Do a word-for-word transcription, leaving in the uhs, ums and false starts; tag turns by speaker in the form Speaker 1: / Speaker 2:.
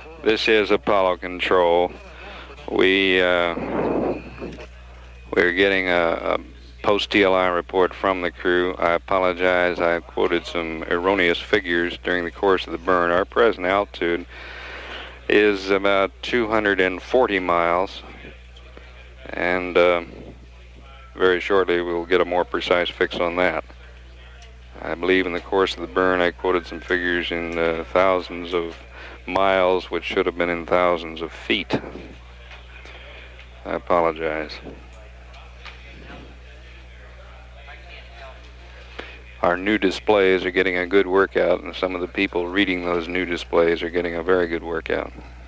Speaker 1: This is Apollo Control. We, uh, we're getting a, a post-T L I report from the crew. I apologize. I quoted some erroneous figures during the course of the burn. Our present altitude is about two hundred forty miles, and uh, very shortly we'll get a more precise fix on that. I believe in the course of the burn I quoted some figures in uh, thousands of miles, which should have been in thousands of feet. I apologize. Our new displays are getting a good workout, and some of the people reading those new displays are getting a very good workout.